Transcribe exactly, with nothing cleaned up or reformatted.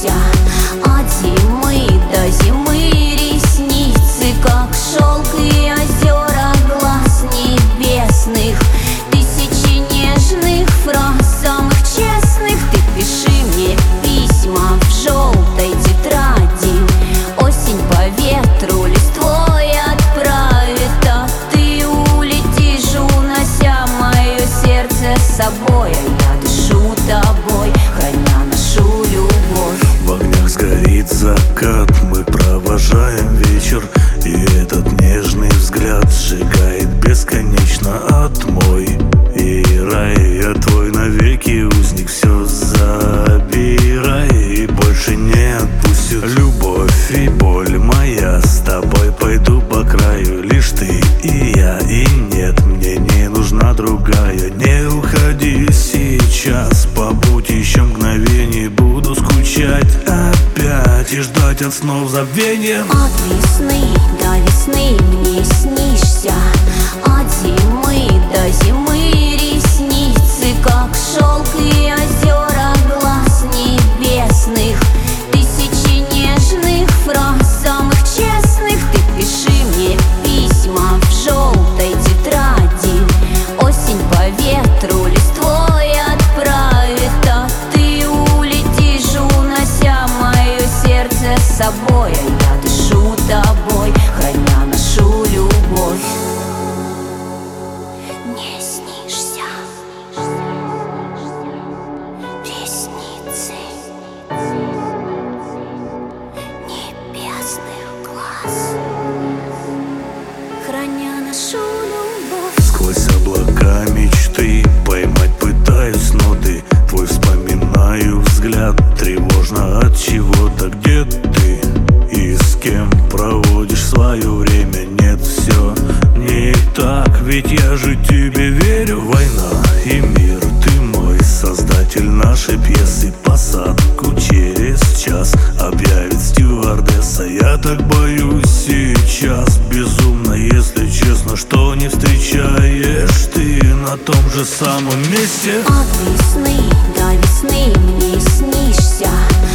снишься. От зимы до зимы ресницы, как шелк, и озера глаз небесных. Тысячи нежных фраз, самых честных. Ты пиши мне письма в желтой тетради. Осень по ветру листвой отправит, а ты улетишь, унося мое сердце с собой. А я дышу тобой, храня нашу любовь. В огнях сгорит закат, мы провожаем вечер, и этот нежный взгляд сжигает бесконечно от мой и рай. Я твой навеки узник, все забирай и больше не отпустит. Любовь и боль моя, с тобой пойду по краю. Лишь ты и я, и нет, мне не нужна другая. Не уходи сейчас, побудь еще мгновение. Буду скучать опять и ждать от снов забвения. От весны до весны мне снишься. От зимы до зимы ресницы, как шелк, и озера глаз небесных. Тысячи нежных фраз, самых честных. Ты пиши мне письма в желтой тетради. Осень по ветру листвой отправит, а ты улетишь, унося мое сердце с собой. А я дышу тобой, храня нашу любовь. Не снишься ресницы небесных глаз, храня нашу любовь. Сквозь облака мечты поймать пытаюсь ноты. Твой вспоминаю взгляд, тревожно от чего-то. Где ты и с кем проводишь свое время? Нет, все не так, ведь я же тебе верю. Война и мир, ты мой создатель нашей пьесы. Посадку через час объявит стюардесса. Я так боюсь сейчас безумно, если честно, что не встречаешь ты на том же самом месте. От весны до весны мне снишься.